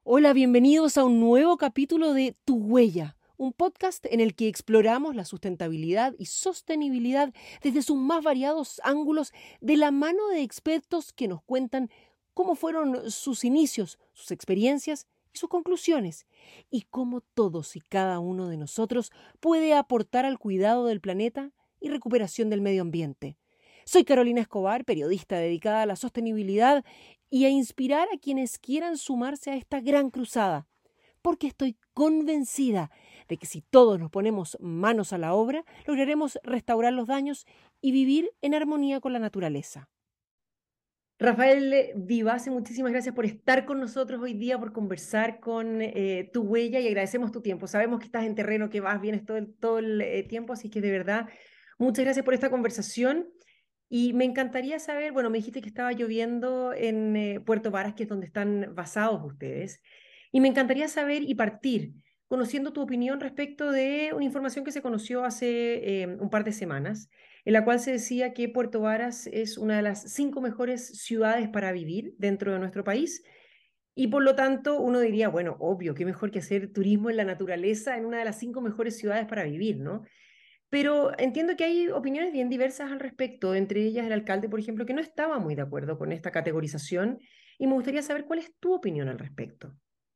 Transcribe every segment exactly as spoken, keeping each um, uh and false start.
Hola, bienvenidos a un nuevo capítulo de Tu Huella, un podcast en el que exploramos la sustentabilidad y sostenibilidad desde sus más variados ángulos de la mano de expertos que nos cuentan cómo fueron sus inicios, sus experiencias y sus conclusiones, y cómo todos y cada uno de nosotros puede aportar al cuidado del planeta y recuperación del medio ambiente. Soy Carolina Escobar, periodista dedicada a la sostenibilidad y a inspirar a quienes quieran sumarse a esta gran cruzada, porque estoy convencida de que si todos nos ponemos manos a la obra, lograremos restaurar los daños y vivir en armonía con la naturaleza. Rafael Vivase, muchísimas gracias por estar con nosotros hoy día, por conversar con eh, Tu Huella, y agradecemos tu tiempo. Sabemos que estás en terreno, que vas, vienes todo el, todo el eh, tiempo, así que de verdad, muchas gracias por esta conversación. Y me encantaría saber, bueno, me dijiste que estaba lloviendo en eh, Puerto Varas, que es donde están basados ustedes, y me encantaría saber y partir conociendo tu opinión respecto de una información que se conoció hace eh, un par de semanas, en la cual se decía que Puerto Varas es una de las cinco mejores ciudades para vivir dentro de nuestro país. Y por lo tanto, uno diría, bueno, obvio, qué mejor que hacer turismo en la naturaleza en una de las cinco mejores ciudades para vivir, ¿no? Pero entiendo que hay opiniones bien diversas al respecto, entre ellas el alcalde, por ejemplo, que no estaba muy de acuerdo con esta categorización, y me gustaría saber cuál es tu opinión al respecto.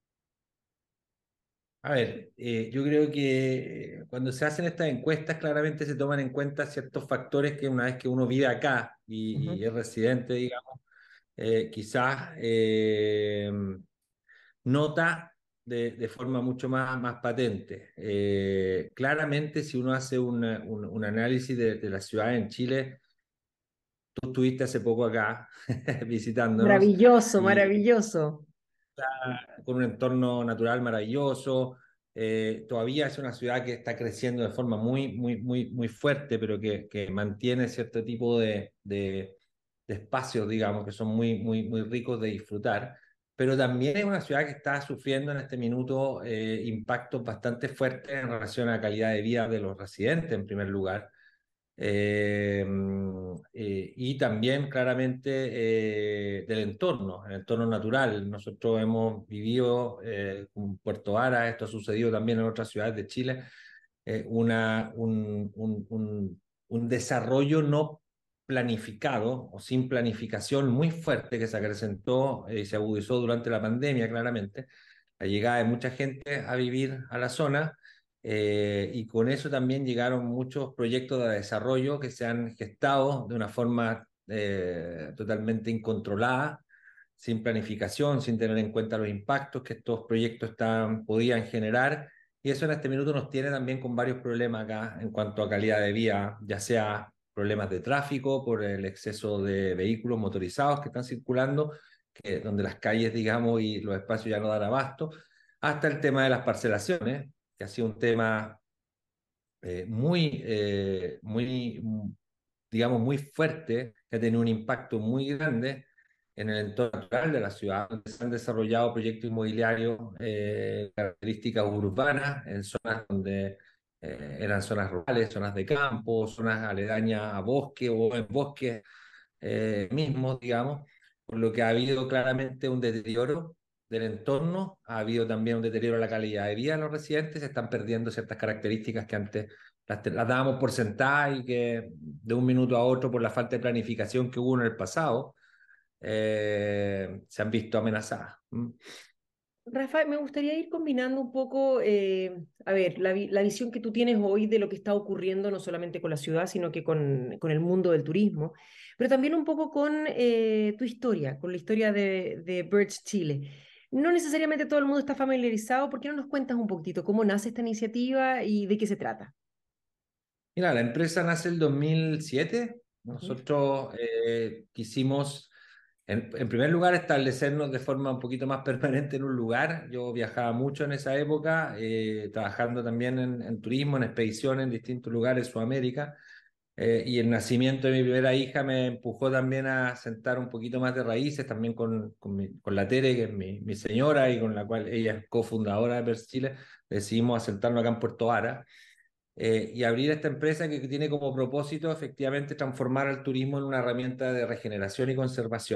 A ver, eh, yo creo que eh, cuando se hacen estas encuestas claramente se toman en cuenta ciertos factores que una vez que uno vive acá y, Ujú. y es residente, digamos, eh, quizás eh, nota de, de forma mucho más, más patente. Eh, claramente, si uno hace una- un, un análisis de, de la ciudad en Chile, tú estuviste hace poco acá visitándonos Maravilloso, y maravilloso. con un entorno natural maravilloso. Eh, todavía es una ciudad que está creciendo de forma muy, muy, muy, muy fuerte, pero que, que mantiene cierto tipo de, de, de espacios, digamos, que son muy, muy, muy ricos de disfrutar. Pero también es una ciudad que está sufriendo en este minuto eh, impactos bastante fuertes en relación a la calidad de vida de los residentes, en primer lugar. Eh, eh, y también claramente eh, del entorno, el entorno natural. Nosotros hemos vivido eh, en Puerto Vara, esto ha sucedido también en otras ciudades de Chile, eh, una, un, un, un, un desarrollo no planificado o sin planificación muy fuerte que se acrecentó y se agudizó durante la pandemia, claramente. La llegada de mucha gente a vivir a la zona eh, y con eso también llegaron muchos proyectos de desarrollo que se han gestado de una forma eh, totalmente incontrolada, sin planificación, sin tener en cuenta los impactos que estos proyectos están, podían generar. Y eso en este minuto nos tiene también con varios problemas acá en cuanto a calidad de vida, ya sea problemas de tráfico por el exceso de vehículos motorizados que están circulando, que, donde las calles, digamos, y los espacios ya no dan abasto, hasta el tema de las parcelaciones, que ha sido un tema eh, muy, eh, muy, mm, digamos, muy fuerte, que ha tenido un impacto muy grande en el entorno natural de la ciudad, donde se han desarrollado proyectos inmobiliarios, eh, características urbanas, en zonas donde eh, eran zonas rurales, zonas de campo, zonas aledañas a bosque o en bosques eh, mismos, digamos, por lo que ha habido claramente un deterioro del entorno, ha habido también un deterioro de la calidad de vida de los residentes, se están perdiendo ciertas características que antes las, las dábamos por sentadas y que de un minuto a otro, por la falta de planificación que hubo en el pasado, eh, se han visto amenazadas. ¿Mm? Rafa, me gustaría ir combinando un poco, eh, a ver, la, vi- la visión que tú tienes hoy de lo que está ocurriendo, no solamente con la ciudad, sino que con, con el mundo del turismo, pero también un poco con eh, tu historia, con la historia de, de Birds Chile. No necesariamente todo el mundo está familiarizado. ¿Por qué no nos cuentas un poquitito cómo nace esta iniciativa y de qué se trata? Mira, la empresa nace el dos mil siete. Ujú. Nosotros eh, quisimos, en, en primer lugar, establecernos de forma un poquito más permanente en un lugar. Yo viajaba mucho en esa época, eh, trabajando también en, en turismo, en expediciones en distintos lugares de Sudamérica. Eh, y el nacimiento de mi primera hija me empujó también a sentar un poquito más de raíces, también con, con, mi- con la Tere, que es mi, mi señora y con la cual ella es cofundadora de Pers Chile. Decidimos asentarnos acá en Puerto Vara eh, y abrir esta empresa que, que tiene como propósito efectivamente transformar al turismo en una herramienta de regeneración y conservación.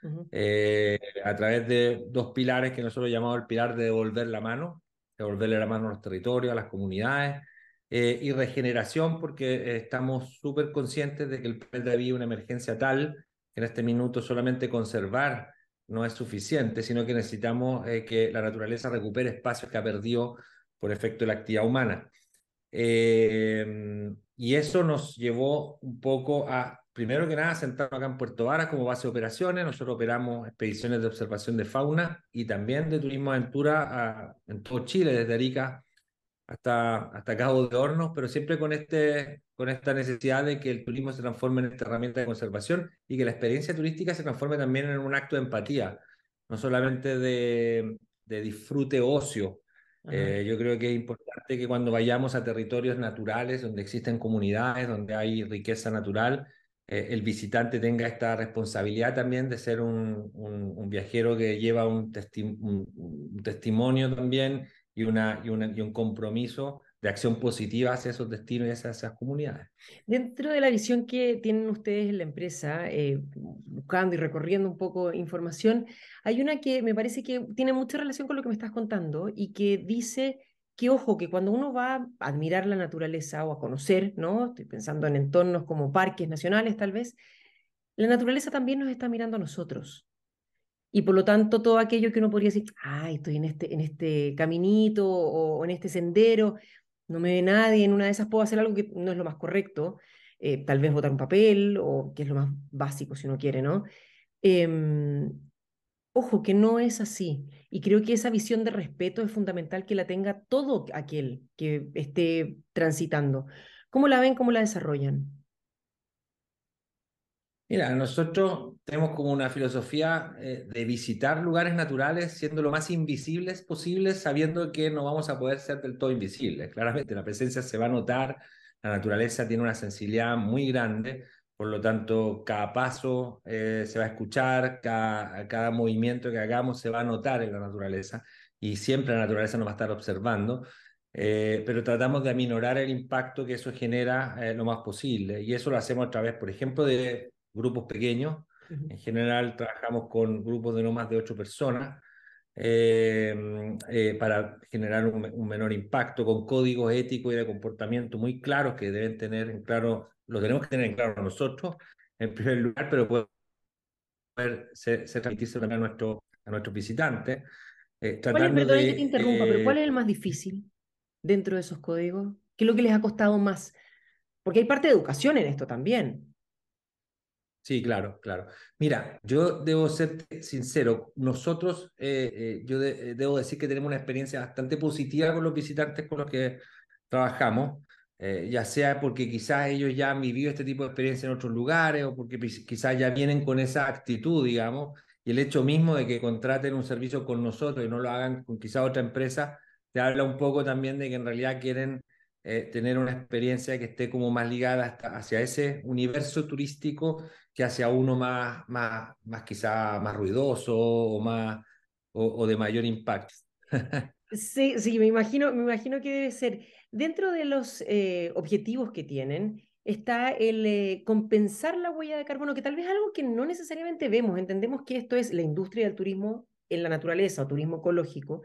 Ujú. eh, a través de dos pilares que nosotros llamamos el pilar de devolver la mano, devolverle la mano a los territorios, a las comunidades, eh, y regeneración, porque eh, estamos súper conscientes de que el planeta vive una emergencia tal que en este minuto solamente conservar no es suficiente, sino que necesitamos eh, que la naturaleza recupere espacios que ha perdido por efecto de la actividad humana. Eh, y eso nos llevó un poco a, primero que nada, sentarnos acá en Puerto Varas como base de operaciones. Nosotros operamos expediciones de observación de fauna y también de turismo aventura a, en todo Chile, desde Arica hasta, hasta Cabo de Hornos, pero siempre con, este, con esta necesidad de que el turismo se transforme en esta herramienta de conservación y que la experiencia turística se transforme también en un acto de empatía, no solamente de, de disfrute ocio. Ajá. Eh, yo creo que es importante que cuando vayamos a territorios naturales, donde existen comunidades, donde hay riqueza natural, eh, el visitante tenga esta responsabilidad también de ser un, un, un viajero que lleva un, testi un, un testimonio también y, una, y, una, y un compromiso de acción positiva hacia esos destinos y hacia esas comunidades. Dentro de la visión que tienen ustedes en la empresa, eh, buscando y recorriendo un poco información, hay una que me parece que tiene mucha relación con lo que me estás contando y que dice que, ojo, que cuando uno va a admirar la naturaleza o a conocer, ¿no? Estoy pensando en entornos como parques nacionales, tal vez, la naturaleza también nos está mirando a nosotros. Y por lo tanto, todo aquello que uno podría decir, ay, estoy en este, en este caminito o, o en este sendero, no me ve nadie, en una de esas puedo hacer algo que no es lo más correcto, eh, tal vez botar un papel, o que es lo más básico si uno quiere, ¿no? Em, Ojo, que no es así. Y creo que esa visión de respeto es fundamental que la tenga todo aquel que esté transitando. ¿Cómo la ven? ¿Cómo la desarrollan? Mira, nosotros tenemos como una filosofía eh, de visitar lugares naturales siendo lo más invisibles posibles, sabiendo que no vamos a poder ser del todo invisibles. Claramente la presencia se va a notar, la naturaleza tiene una sensibilidad muy grande, por lo tanto cada paso eh, se va a escuchar, cada, cada movimiento que hagamos se va a notar en la naturaleza y siempre la naturaleza nos va a estar observando. Eh, pero tratamos de aminorar el impacto que eso genera eh, lo más posible. Y eso lo hacemos a través, por ejemplo, de grupos pequeños. Ujú. En general trabajamos con grupos de no más de ocho personas eh, eh, para generar un, un, menor impacto, con códigos éticos y de comportamiento muy claros que deben tener en claro, lo tenemos que tener en claro nosotros en primer lugar, pero poder ser, ser transmitirse también a, nuestro, a nuestros visitantes, eh, ¿Cuál es, tratando perdón que te de... interrumpa, pero Eh, cuál es el más difícil dentro de esos códigos? ¿Qué es lo que les ha costado más? Porque hay parte de educación en esto también. Sí, claro, claro. Mira, yo debo ser sincero, nosotros, eh, eh, yo de- eh, debo decir que tenemos una experiencia bastante positiva con los visitantes con los que trabajamos, eh, ya sea porque quizás ellos ya han vivido este tipo de experiencia en otros lugares o porque quis- quizás ya vienen con esa actitud, digamos, y el hecho mismo de que contraten un servicio con nosotros y no lo hagan con quizás otra empresa, te habla un poco también de que en realidad quieren eh, tener una experiencia que esté como más ligada hasta- hacia ese universo turístico que hacia uno más, más, más quizá más ruidoso o, más, o, o de mayor impacto. Sí, sí, me imagino, me imagino que debe ser. Dentro de los eh, objetivos que tienen está el eh, compensar la huella de carbono, que tal vez es algo que no necesariamente vemos. Entendemos que esto es la industria del turismo en la naturaleza o turismo ecológico,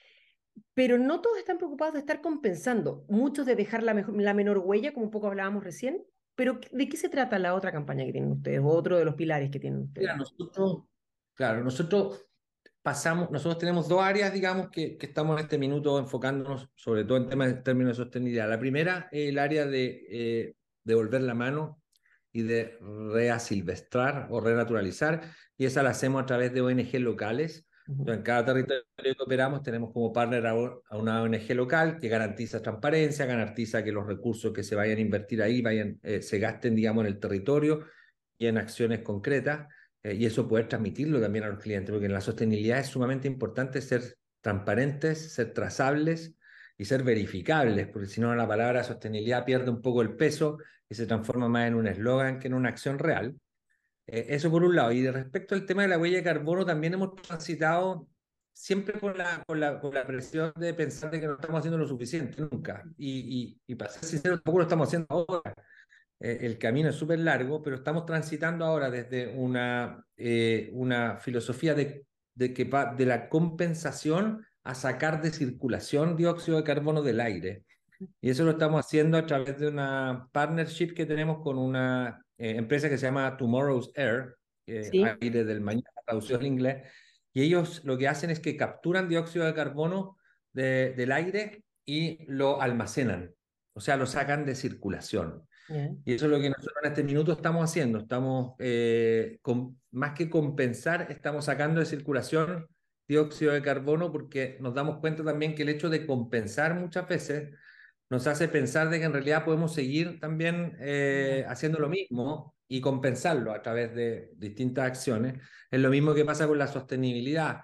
pero no todos están preocupados de estar compensando, muchos de dejar la, mejor- la menor huella, como un poco hablábamos recién. Pero ¿de qué se trata la otra campaña que tienen ustedes o otro de los pilares que tienen Mira, ustedes? nosotros, claro, nosotros pasamos, nosotros tenemos dos áreas, digamos, que, que estamos en este minuto enfocándonos sobre todo en temas en términos de sostenibilidad. La primera es el área de eh, devolver la mano y de reasilvestrar o renaturalizar, y esa la hacemos a través de O N G locales. Ujú. Entonces, en cada territorio que operamos tenemos como partner a, a una O N G local que garantiza transparencia, garantiza que los recursos que se vayan a invertir ahí vayan, eh, se gasten, digamos, en el territorio y en acciones concretas, eh, y eso poder transmitirlo también a los clientes, porque en la sostenibilidad es sumamente importante ser transparentes, ser trazables y ser verificables, porque si no la palabra sostenibilidad pierde un poco el peso y se transforma más en un eslogan que en una acción real. Eh, eso por un lado. Y de respecto al tema de la huella de carbono, también hemos transitado siempre con la, con la, con la presión de pensar de que no estamos haciendo lo suficiente nunca. Y, y, y para ser sincero, tampoco lo estamos haciendo ahora. eh, el camino es súper largo, pero estamos transitando ahora desde una, eh, una filosofía de, de, que va de la compensación a sacar de circulación dióxido de carbono del aire. Y eso lo estamos haciendo a través de una partnership que tenemos con una eh, empresa que se llama Tomorrow's Air, eh, Sí, aire del mañana, traducido al inglés, y ellos lo que hacen es que capturan dióxido de carbono de, del aire y lo almacenan, o sea, lo sacan de circulación. ya. Y eso es lo que nosotros en este minuto estamos haciendo. Estamos, eh, con, más que compensar, estamos sacando de circulación dióxido de carbono porque nos damos cuenta también que el hecho de compensar muchas veces nos hace pensar de que en realidad podemos seguir también eh, haciendo lo mismo y compensarlo a través de distintas acciones. Es lo mismo que pasa con la sostenibilidad.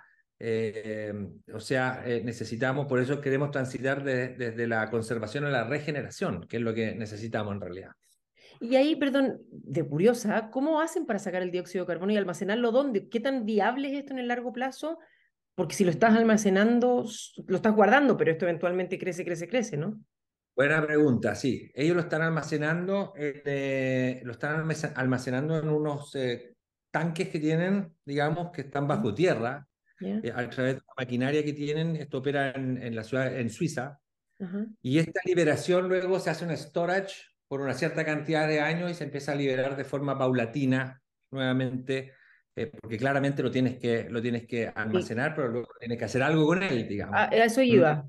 Eh, o sea, eh, necesitamos, por eso queremos transitar de- desde la conservación a la regeneración, que es lo que necesitamos en realidad. Y ahí, perdón, de curiosa, ¿cómo hacen para sacar el dióxido de carbono y almacenarlo dónde? ¿Qué tan viable es esto en el largo plazo? Porque si lo estás almacenando, s- lo estás guardando, pero esto eventualmente crece, crece, crece, ¿no? Buena pregunta, sí. Ellos lo están almacenando, en, eh, lo están almace- almacenando en unos eh, tanques que tienen, digamos, que están ¿Mm? bajo tierra, ¿Ya? eh, a través de la maquinaria que tienen. Esto opera en, en la ciudad, en Suiza, Ajá. y esta liberación luego se hace un storage por una cierta cantidad de años y se empieza a liberar de forma paulatina nuevamente, eh, porque claramente lo tienes que, lo tienes que Sí. almacenar, pero luego tienes que hacer algo con él, A, digamos. a eso ¿Mm? iba.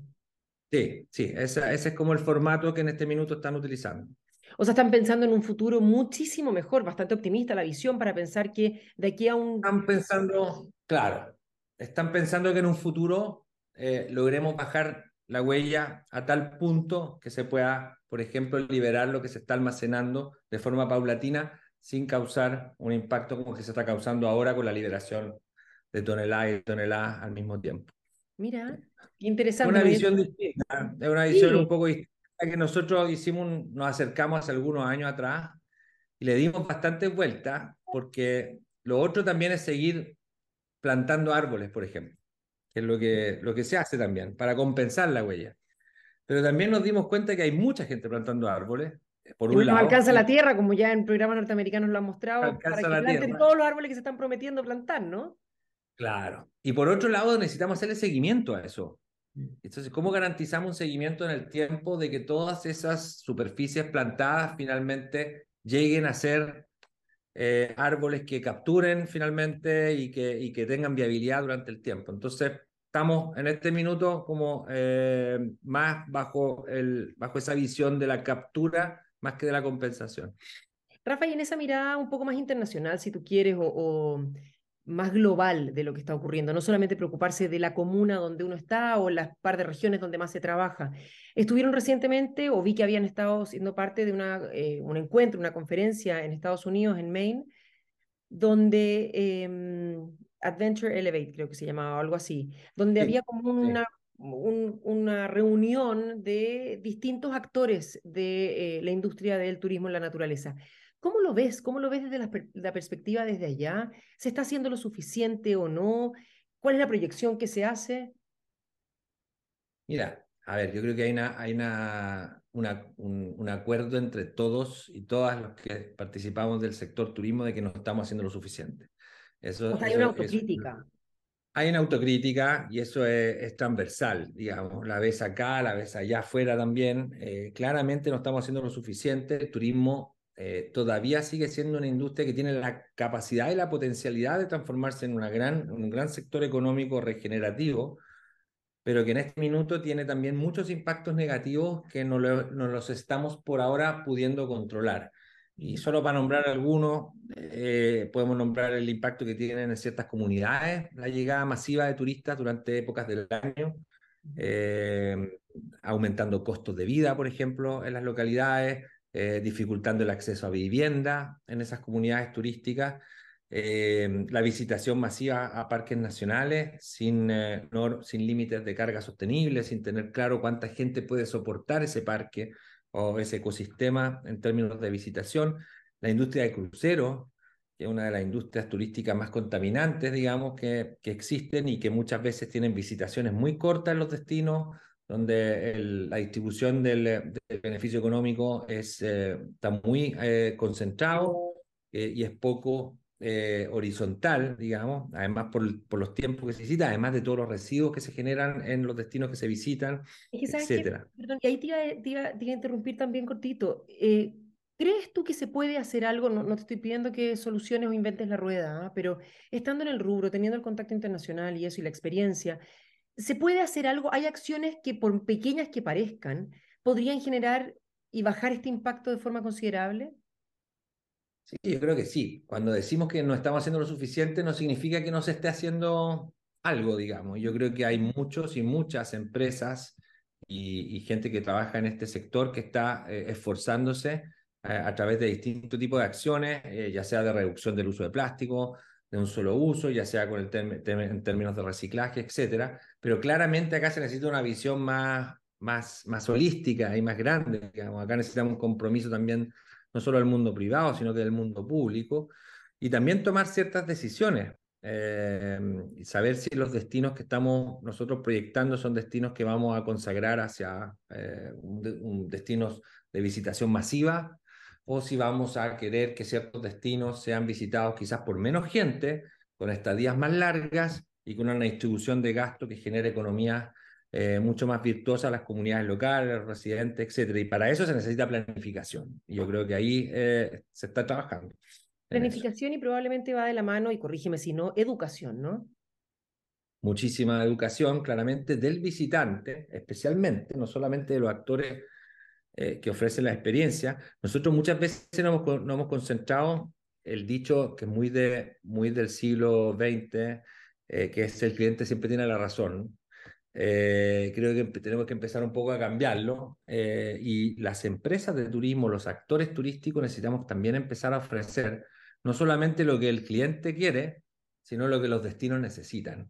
Sí, sí, esa- ese es como el formato que en este minuto están utilizando. O sea, están pensando en un futuro muchísimo mejor, bastante optimista la visión para pensar que de aquí a un... Están pensando, claro, están pensando que en un futuro eh, logremos bajar la huella a tal punto que se pueda, por ejemplo, liberar lo que se está almacenando de forma paulatina sin causar un impacto como que se está causando ahora con la liberación de toneladas y toneladas al mismo tiempo. Mira, qué interesante. Una No había- visión distinta, es una visión un Sí, poco distinta que nosotros hicimos, un- nos acercamos hace algunos años atrás y le dimos bastantes vueltas porque lo otro también es seguir plantando árboles, por ejemplo, que es lo que, lo que se hace también para compensar la huella. Pero también nos dimos cuenta que hay mucha gente plantando árboles, eh, por que no un nos lado, alcanza y la tierra, como ya en programas norteamericanos lo han mostrado, para alcanza que la planten tierra, todos los árboles que se están prometiendo plantar, ¿no? claro. Y por otro lado, necesitamos hacerle seguimiento a eso. Entonces, ¿cómo garantizamos un seguimiento en el tiempo de que todas esas superficies plantadas finalmente lleguen a ser eh, árboles que capturen finalmente y que, y que tengan viabilidad durante el tiempo? Entonces, estamos en este minuto como eh, más bajo, el, bajo esa visión de la captura más que de la compensación. Rafa, y en esa mirada un poco más internacional, si tú quieres, o, o más global de lo que está ocurriendo, no solamente preocuparse de la comuna donde uno está o las par de regiones donde más se trabaja. Estuvieron recientemente, o vi que habían estado siendo parte de una, eh, un encuentro, una conferencia en Estados Unidos, en Maine, donde eh, Adventure Elevate, creo que se llamaba, o algo así, donde había Sí, como sí. una, un- una reunión de distintos actores de eh, la industria del turismo en la naturaleza. ¿Cómo lo ves? ¿Cómo lo ves desde la, per- la perspectiva desde allá? ¿Se está haciendo lo suficiente o no? ¿Cuál es la proyección que se hace? Mira, a ver, yo creo que hay, una, hay una, una- un, un acuerdo entre todos y todas los que participamos del sector turismo de que no estamos haciendo lo suficiente. O Eso, sea, hay eso, una eso. autocrítica. Hay una autocrítica y eso es, es transversal, digamos. La ves acá, la ves allá afuera también. Eh, claramente no estamos haciendo lo suficiente. El turismo eh, todavía sigue siendo una industria que tiene la capacidad y la potencialidad de transformarse en una gran, en un gran sector económico regenerativo, pero que en este minuto tiene también muchos impactos negativos que no, lo- no los estamos por ahora pudiendo controlar. Y solo para nombrar algunos, eh, podemos nombrar el impacto que tienen en ciertas comunidades, la llegada masiva de turistas durante épocas del año, eh, aumentando costos de vida, por ejemplo, en las localidades, eh, dificultando el acceso a vivienda en esas comunidades turísticas, eh, la visitación masiva a parques nacionales sin, eh, no, sin límites de carga sostenible, sin tener claro cuánta gente puede soportar ese parque o ese ecosistema en términos de visitación, la industria de cruceros, que es una de las industrias turísticas más contaminantes, digamos, que, que existen y que muchas veces tienen visitaciones muy cortas en los destinos, donde el, la distribución del, del beneficio económico es, eh, está muy eh, concentrado eh, y es poco eh, horizontal, digamos, además por, por los tiempos que se visitan, además de todos los residuos que se generan en los destinos que se visitan, Es que, ¿sabes qué? etcétera. Perdón, y ahí te iba, te iba- te iba a interrumpir también cortito. Eh, ¿crees tú que se puede hacer algo? No, no te estoy pidiendo que soluciones o inventes la rueda, ¿ah? Pero estando en el rubro, teniendo el contacto internacional y eso y la experiencia, ¿se puede hacer algo? ¿Hay acciones que, por pequeñas que parezcan, podrían generar y bajar este impacto de forma considerable? Sí, yo creo que sí. Cuando decimos que no estamos haciendo lo suficiente, no significa que no se esté haciendo algo, digamos. Yo creo que hay muchos y muchas empresas y, y gente que trabaja en este sector que está eh, esforzándose eh, a través de distintos tipos de acciones, eh, ya sea de reducción del uso de plástico, de un solo uso, ya sea con el term- term- en términos de reciclaje, etcétera. Pero claramente acá se necesita una visión más, más, más holística y más grande, digamos. Acá necesitamos un compromiso también no solo del mundo privado, sino que del mundo público, y también tomar ciertas decisiones, eh, y saber si los destinos que estamos nosotros proyectando son destinos que vamos a consagrar hacia eh, un, de, un destinos de visitación masiva, o si vamos a querer que ciertos destinos sean visitados quizás por menos gente, con estadías más largas y con una distribución de gasto que genere economías eh, mucho más virtuosa a las comunidades locales, los residentes, etcétera. Y para eso se necesita planificación. Y yo creo que ahí eh, se está trabajando en eso. Planificación y probablemente va de la mano, y corrígeme si no, educación, ¿no? Muchísima educación, claramente, del visitante, especialmente, no solamente de los actores eh, que ofrecen la experiencia. Nosotros muchas veces nos hemos, nos hemos concentrado el dicho que es muy, de, muy del siglo veinte, eh, que es el cliente siempre tiene la razón. Eh, creo que tenemos que empezar un poco a cambiarlo eh, y las empresas de turismo, los actores turísticos necesitamos también empezar a ofrecer no solamente lo que el cliente quiere, sino lo que los destinos necesitan.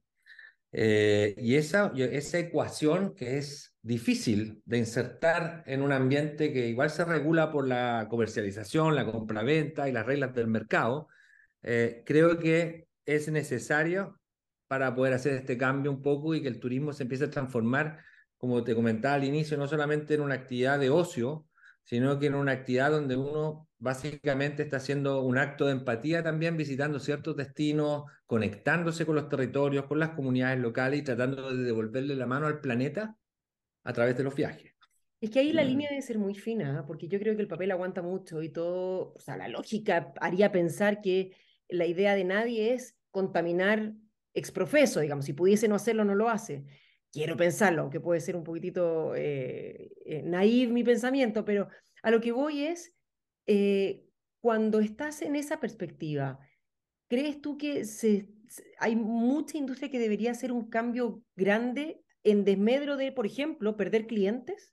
Eh, y esa, y esa ecuación que es difícil de insertar en un ambiente que igual se regula por la comercialización, la compraventa y las reglas del mercado, eh, creo que es necesario para poder hacer este cambio un poco y que el turismo se empiece a transformar, como te comentaba al inicio, no solamente en una actividad de ocio, sino que en una actividad donde uno básicamente está haciendo un acto de empatía también, visitando ciertos destinos, conectándose con los territorios, con las comunidades locales y tratando de devolverle la mano al planeta a través de los viajes. Es que ahí la línea debe ser muy fina, ¿ah? Porque yo creo que el papel aguanta mucho y todo, o sea, la lógica haría pensar que la idea de nadie es contaminar exprofeso, digamos, si pudiese no hacerlo, no lo hace. Quiero pensarlo, aunque puede ser un poquitito eh, eh, naif mi pensamiento, pero a lo que voy es, eh, cuando estás en esa perspectiva, ¿crees tú que se, se- hay mucha industria que debería hacer un cambio grande en desmedro de, por ejemplo, perder clientes?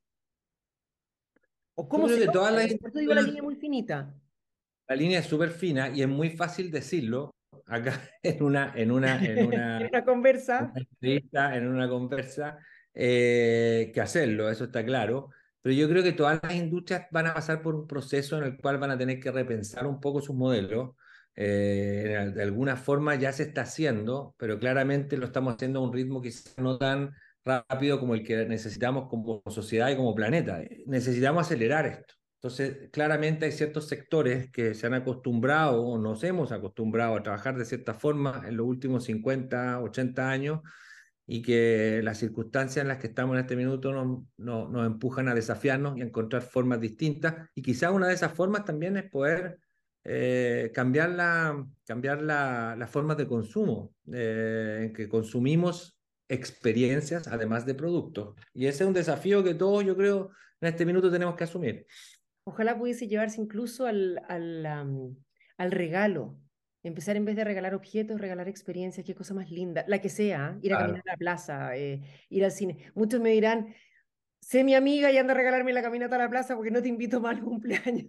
¿O Yo cómo creo se que todas logra? las Por eso digo la línea industrias, muy finita. la línea es súper fina y es muy fácil decirlo acá en una, en una, en En una, una conversa. una entrevista, en una conversa, eh, que hacerlo, eso está claro. Pero yo creo que todas las industrias van a pasar por un proceso en el cual van a tener que repensar un poco sus modelos. Eh, de alguna forma ya se está haciendo, pero claramente lo estamos haciendo a un ritmo quizás no tan rápido como el que necesitamos como sociedad y como planeta. Necesitamos acelerar esto. Entonces, claramente hay ciertos sectores que se han acostumbrado o nos hemos acostumbrado a trabajar de cierta forma en los últimos cincuenta, ochenta años y que las circunstancias en las que estamos en este minuto nos, nos, nos empujan a desafiarnos y a encontrar formas distintas. Y quizás una de esas formas también es poder eh, cambiar, la, cambiar la, las formas de consumo, eh, en que consumimos experiencias además de productos. Y ese es un desafío que todos, yo creo, en este minuto tenemos que asumir. Ojalá pudiese llevarse incluso al, al, am, al regalo. Empezar en vez de regalar objetos, regalar experiencias, qué cosa más linda. La que sea, ¿ah? Ir a caminar Claro, a la plaza, eh, ir al cine. Muchos me dirán, sé mi amiga y anda a regalarme la caminata a la plaza porque no te invito más al cumpleaños.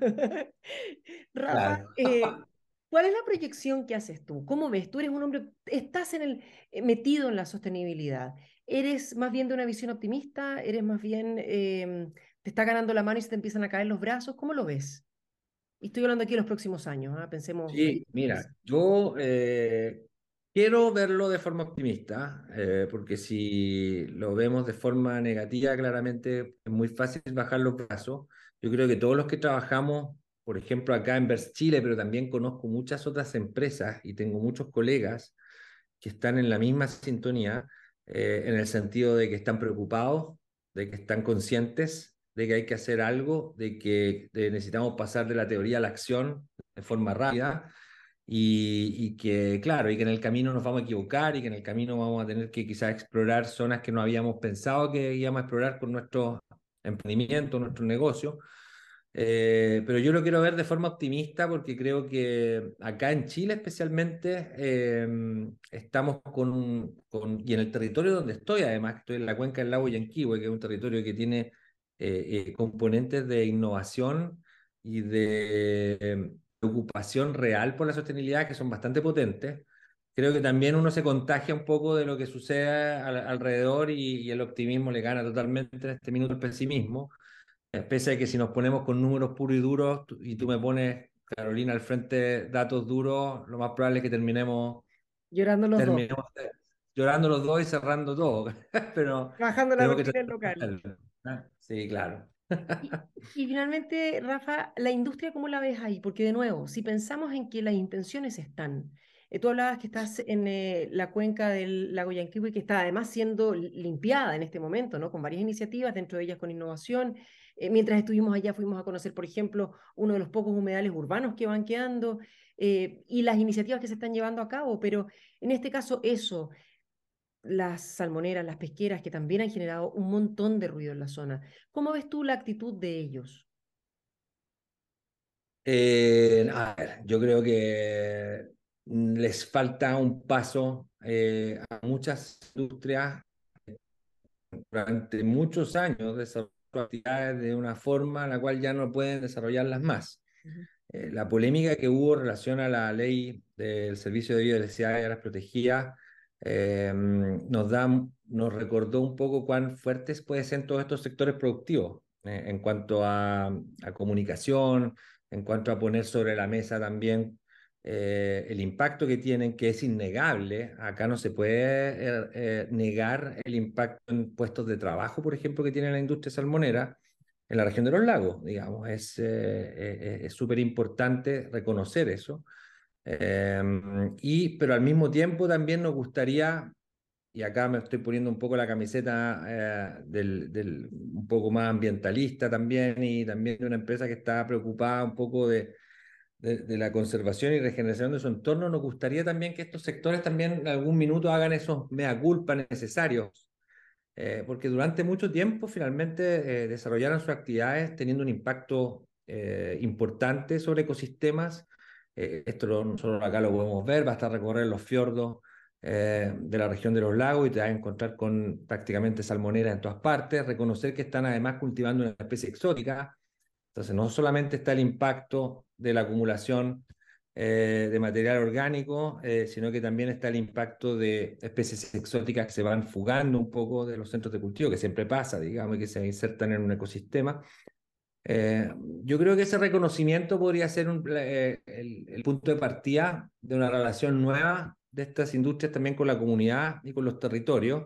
Rafa, claro. eh, ¿cuál es la proyección que haces tú? ¿Cómo ves? Tú eres un hombre, estás en el, eh, metido en la sostenibilidad. ¿Eres más bien de una visión optimista? ¿Eres más bien, eh, te está ganando la mano y se te empiezan a caer los brazos? ¿Cómo lo ves? Y estoy hablando aquí de los próximos años, ¿ah? Pensemos Sí, veinte, mira, treinta. yo eh, Quiero verlo de forma optimista, eh, porque si lo vemos de forma negativa, claramente es muy fácil bajar los brazos. Yo creo que todos los que trabajamos, por ejemplo, acá en Vers Chile, pero también conozco muchas otras empresas y tengo muchos colegas que están en la misma sintonía, eh, en el sentido de que están preocupados, de que están conscientes de que hay que hacer algo, de que de necesitamos pasar de la teoría a la acción de forma rápida y, y que, claro, y que en el camino nos vamos a equivocar y que en el camino vamos a tener que quizás explorar zonas que no habíamos pensado que íbamos a explorar con nuestro emprendimiento, nuestro negocio. Eh, pero yo lo quiero ver de forma optimista porque creo que acá en Chile especialmente eh, estamos con, con, y en el territorio donde estoy, además, que estoy en la cuenca del lago Yanquihue, que es un territorio que tiene eh, eh, componentes de innovación y de eh, preocupación real por la sostenibilidad que son bastante potentes. Creo que también uno se contagia un poco de lo que sucede al, alrededor y, y el optimismo le gana totalmente en este minuto el pesimismo. Pese a que si nos ponemos con números puros y duros tú- y tú me pones, Carolina, al frente datos duros, lo más probable es que terminemos, Llorando los dos, terminemos eh, llorando los dos y cerrando todo. Pero trabajando la tenemos que rutina tratar del de local. hacerlo, ¿ah? Sí, claro. Y, y finalmente, Rafa, la industria, ¿cómo la ves ahí? Porque de nuevo, si pensamos en que las intenciones están, eh, tú hablabas que estás en eh, la cuenca del lago Yanquihue, que está además siendo li- limpiada en este momento, ¿no? Con varias iniciativas, dentro de ellas con innovación. Eh, mientras estuvimos allá, fuimos a conocer, por ejemplo, uno de los pocos humedales urbanos que van quedando eh, y las iniciativas que se están llevando a cabo, pero en este caso, eso las salmoneras, las pesqueras, que también han generado un montón de ruido en la zona. ¿Cómo ves tú la actitud de ellos? Eh, a ver, yo creo que mm, les falta un paso eh, a muchas industrias durante muchos años desarrollando actividades de una forma en la cual ya no pueden desarrollarlas más. Ujú. Eh, la polémica que hubo en relación a la ley del Servicio de Biodiversidad y áreas protegidas eh, nos da, nos recordó un poco cuán fuertes pueden ser todos estos sectores productivos eh, en cuanto a, a comunicación, en cuanto a poner sobre la mesa también eh, el impacto que tienen, que es innegable. Acá no se puede eh, eh, negar el impacto en puestos de trabajo, por ejemplo, que tiene la industria salmonera en la región de los lagos, digamos. Es eh, eh, es súper importante reconocer eso. Eh, y, pero al mismo tiempo también nos gustaría, y acá me estoy poniendo un poco la camiseta eh, del, del, un poco más ambientalista también, y también de una empresa que está preocupada un poco de, de, de la conservación y regeneración de su entorno, nos gustaría también que estos sectores también en algún minuto hagan esos mea culpa necesarios eh, porque durante mucho tiempo finalmente eh, desarrollaron sus actividades teniendo un impacto eh, importante sobre ecosistemas. Eh, esto lo- nosotros acá lo podemos ver, basta recorrer los fiordos eh, de la región de los lagos y te vas a encontrar con prácticamente salmoneras en todas partes, reconocer que están además cultivando una especie exótica. Entonces, no solamente está el impacto de la acumulación eh, de material orgánico, eh, sino que también está el impacto de especies exóticas que se van fugando un poco de los centros de cultivo, que siempre pasa, digamos, y que se insertan en un ecosistema. Eh, yo creo que ese reconocimiento podría ser un- eh, el, el punto de partida de una relación nueva de estas industrias también con la comunidad y con los territorios.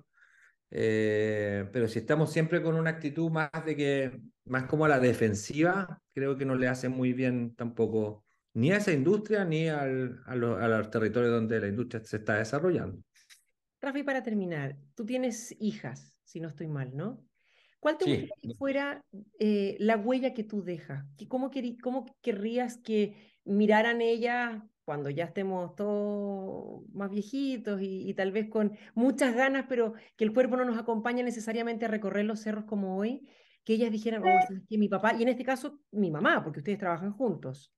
Eh, pero si estamos siempre con una actitud más de que, más como a la defensiva, creo que no le hace muy bien tampoco ni a esa industria ni al, a, los, a los territorios donde la industria se está desarrollando. Rafa, y para terminar, tú tienes hijas, si no estoy mal, ¿no? ¿Cuál te gustaría Sí, que fuera eh, la huella que tú dejas? ¿Qué- ¿Cómo, querí- cómo querrías que miraran ellas cuando ya estemos todos más viejitos y, y tal vez con muchas ganas, pero que el cuerpo no nos acompaña necesariamente a recorrer los cerros como hoy? Que ellas dijeran, oh, ¿sabes qué? Mi papá, y en este caso mi mamá, porque ustedes trabajan juntos.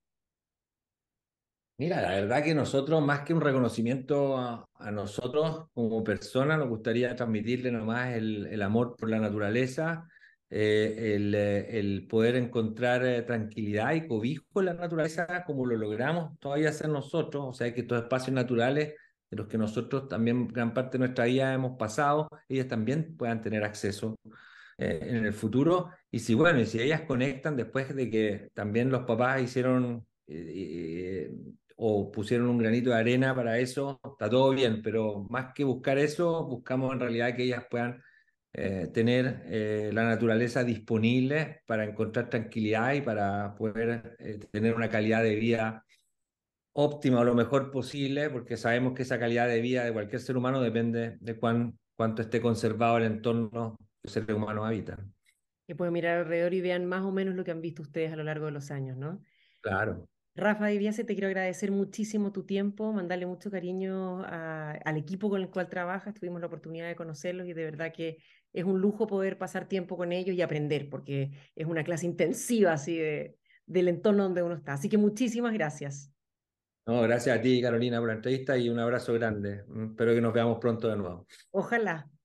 mira, la verdad que nosotros, más que un reconocimiento a, a nosotros como personas, nos gustaría transmitirle nomás el, el amor por la naturaleza, eh, el, eh, el poder encontrar eh, tranquilidad y cobijo en la naturaleza como lo logramos todavía hacer nosotros, o sea, que estos espacios naturales de los que nosotros también gran parte de nuestra vida hemos pasado, ellas también puedan tener acceso eh, en el futuro. Y si, bueno, y si ellas conectan después de que también los papás hicieron... eh, eh, o pusieron un granito de arena para eso, está todo bien, pero más que buscar eso, buscamos en realidad que ellas puedan eh, tener eh, la naturaleza disponible para encontrar tranquilidad y para poder eh, tener una calidad de vida óptima o lo mejor posible, porque sabemos que esa calidad de vida de cualquier ser humano depende de cuán, cuánto esté conservado el entorno que los seres humanos habitan. Que pueden mirar alrededor y vean más o menos lo que han visto ustedes a lo largo de los años, ¿no? Claro. Rafa de Biase, te quiero agradecer muchísimo tu tiempo, mandarle mucho cariño a- al equipo con el cual trabajas. Tuvimos la oportunidad de conocerlos y de verdad que es un lujo poder pasar tiempo con ellos y aprender, porque es una clase intensiva así de, del entorno donde uno está. Así que muchísimas gracias. No, gracias a ti, Carolina, por la entrevista y un abrazo grande. Mm, Espero que nos veamos pronto de nuevo. Ojalá.